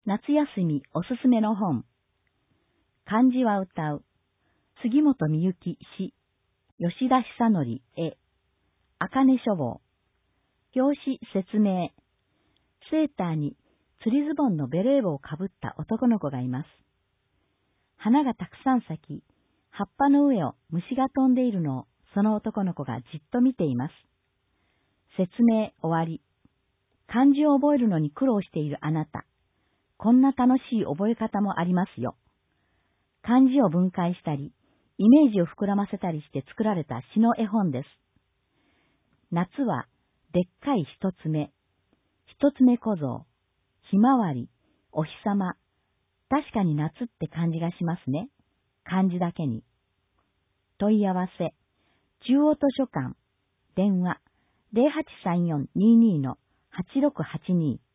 夏休みおすすめの本。漢字は歌う。杉本美幸詩。吉田久典絵。茜書房。表紙説明。セーターに釣りズボンのベレー帽をかぶった男の子がいます。花がたくさん咲き、葉っぱの上を虫が飛んでいるのをその男の子がじっと見ています。説明終わり。漢字を覚えるのに苦労しているあなた。こんな楽しい覚え方もありますよ。漢字を分解したり、イメージを膨らませたりして作られた詩の絵本です。夏はでっかい一つ目。一つ目小僧。ひまわり。お日様。確かに夏って感じがしますね。漢字だけに。問い合わせ。中央図書館。電話。0834-22-8682